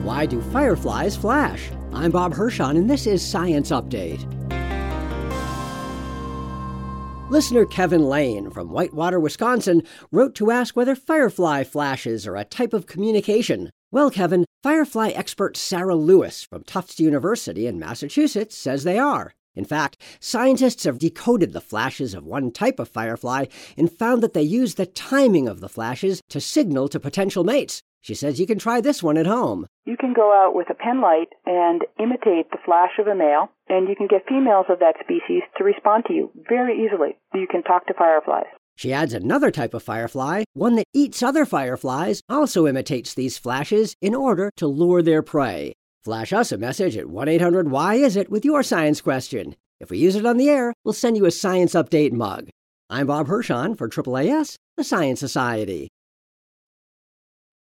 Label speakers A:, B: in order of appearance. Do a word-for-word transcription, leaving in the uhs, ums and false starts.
A: Why do fireflies flash? I'm Bob Hirschon, and this is Science Update. Listener Kevin Lane from Whitewater, Wisconsin, wrote to ask whether firefly flashes are a type of communication. Well, Kevin, firefly expert Sarah Lewis from Tufts University in Massachusetts says they are. In fact, scientists have decoded the flashes of one type of firefly and found that they use the timing of the flashes to signal to potential mates. She says you can try this one at home.
B: You can go out with a pen light and imitate the flash of a male, and you can get females of that species to respond to you very easily. You can talk to fireflies.
A: She adds another type of firefly, one that eats other fireflies, also imitates these flashes in order to lure their prey. Flash us a message at one eight hundred why is it with your science question. If we use it on the air, we'll send you a Science Update mug. I'm Bob Hirschon for A A A S, the Science Society.